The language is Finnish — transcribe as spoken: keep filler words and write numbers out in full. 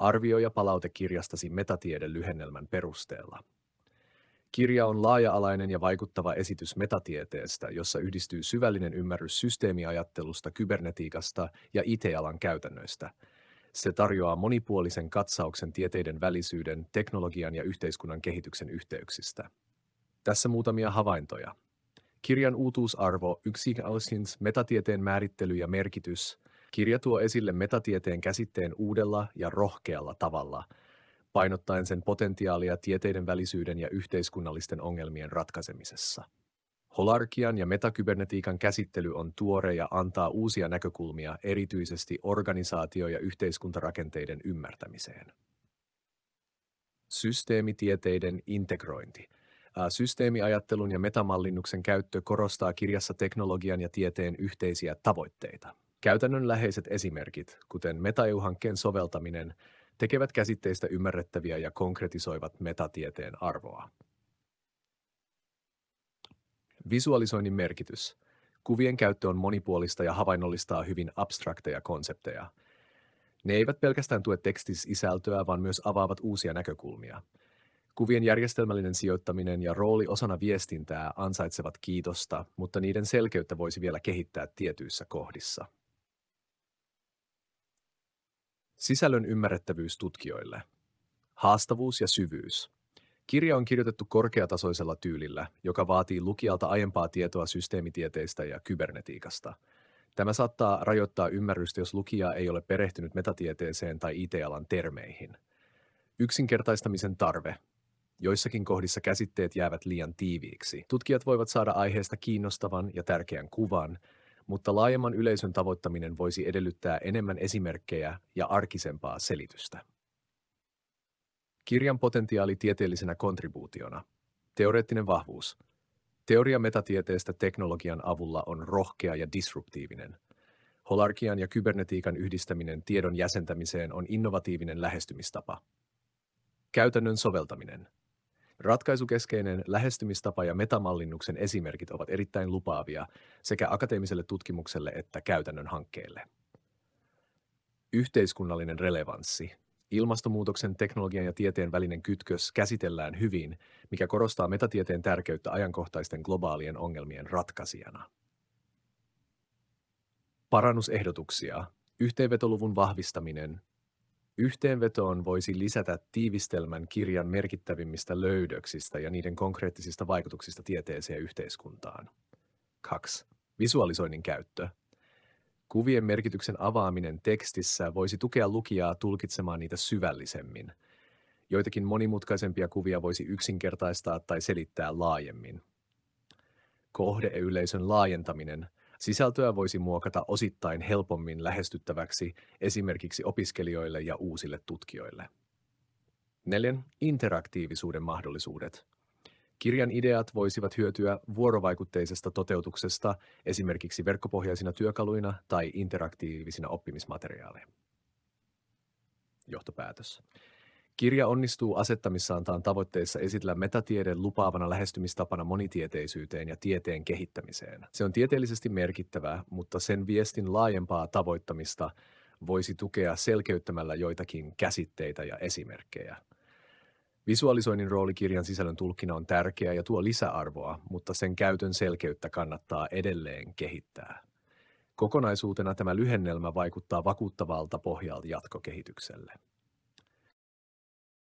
Arvioi ja palaute kirjastasi metatiede-lyhennelmän perusteella. Kirja on laaja-alainen ja vaikuttava esitys metatieteestä, jossa yhdistyy syvällinen ymmärrys systeemiajattelusta, kybernetiikasta ja I T-alan käytännöistä. Se tarjoaa monipuolisen katsauksen tieteiden välisyyden, teknologian ja yhteiskunnan kehityksen yhteyksistä. Tässä muutamia havaintoja. Kirjan uutuusarvo, yksinkertaisins metatieteen määrittely ja merkitys. Kirja tuo esille metatieteen käsitteen uudella ja rohkealla tavalla, painottaen sen potentiaalia tieteiden välisyyden ja yhteiskunnallisten ongelmien ratkaisemisessa. Holarkian ja metakybernetiikan käsittely on tuore ja antaa uusia näkökulmia erityisesti organisaatio- ja yhteiskuntarakenteiden ymmärtämiseen. Systeemitieteiden integrointi. Systeemiajattelun ja metamallinnuksen käyttö korostaa kirjassa teknologian ja tieteen yhteisiä tavoitteita. Käytännönläheiset esimerkit, kuten MetaEU-hankkeen soveltaminen, tekevät käsitteistä ymmärrettäviä ja konkretisoivat metatieteen arvoa. Visualisoinnin merkitys. Kuvien käyttö on monipuolista ja havainnollistaa hyvin abstrakteja konsepteja. Ne eivät pelkästään tue tekstisisältöä, vaan myös avaavat uusia näkökulmia. Kuvien järjestelmällinen sijoittaminen ja rooli osana viestintää ansaitsevat kiitosta, mutta niiden selkeyttä voisi vielä kehittää tietyissä kohdissa. Sisällön ymmärrettävyys tutkijoille. Haastavuus ja syvyys. Kirja on kirjoitettu korkeatasoisella tyylillä, joka vaatii lukijalta aiempaa tietoa systeemitieteistä ja kybernetiikasta. Tämä saattaa rajoittaa ymmärrystä, jos lukija ei ole perehtynyt metatieteeseen tai I T-alan termeihin. Yksinkertaistamisen tarve. Joissakin kohdissa käsitteet jäävät liian tiiviiksi. Tutkijat voivat saada aiheesta kiinnostavan ja tärkeän kuvan, mutta laajemman yleisön tavoittaminen voisi edellyttää enemmän esimerkkejä ja arkisempaa selitystä. Kirjan potentiaali tieteellisenä kontribuutiona. Teoreettinen vahvuus. Teoria metatieteestä teknologian avulla on rohkea ja disruptiivinen. Holarkian ja kybernetiikan yhdistäminen tiedon jäsentämiseen on innovatiivinen lähestymistapa. Käytännön soveltaminen. Ratkaisukeskeinen lähestymistapa ja metamallinnuksen esimerkit ovat erittäin lupaavia sekä akateemiselle tutkimukselle että käytännön hankkeelle. Yhteiskunnallinen relevanssi. Ilmastonmuutoksen, teknologian ja tieteen välinen kytkös käsitellään hyvin, mikä korostaa metatieteen tärkeyttä ajankohtaisten globaalien ongelmien ratkaisijana. Parannusehdotuksia. Yhteenvetoluvun vahvistaminen. Yhteenvetoon voisi lisätä tiivistelmän kirjan merkittävimmistä löydöksistä ja niiden konkreettisista vaikutuksista tieteeseen ja yhteiskuntaan. kaksi. Visualisoinnin käyttö. Kuvien merkityksen avaaminen tekstissä voisi tukea lukijaa tulkitsemaan niitä syvällisemmin. Joitakin monimutkaisempia kuvia voisi yksinkertaistaa tai selittää laajemmin. Kohdeyleisön laajentaminen. Sisältöä voisi muokata osittain helpommin lähestyttäväksi esimerkiksi opiskelijoille ja uusille tutkijoille. neljä. Interaktiivisuuden mahdollisuudet. Kirjan ideat voisivat hyötyä vuorovaikutteisesta toteutuksesta esimerkiksi verkkopohjaisina työkaluina tai interaktiivisina oppimismateriaaleina. Johtopäätös. Kirja onnistuu asettamissaan tavoitteissa esitellä metatiede lupaavana lähestymistapana monitieteisyyteen ja tieteen kehittämiseen. Se on tieteellisesti merkittävä, mutta sen viestin laajempaa tavoittamista voisi tukea selkeyttämällä joitakin käsitteitä ja esimerkkejä. Visualisoinnin rooli kirjan sisällön tulkkina on tärkeä ja tuo lisäarvoa, mutta sen käytön selkeyttä kannattaa edelleen kehittää. Kokonaisuutena tämä lyhennelmä vaikuttaa vakuuttavalta pohjalta jatkokehitykselle.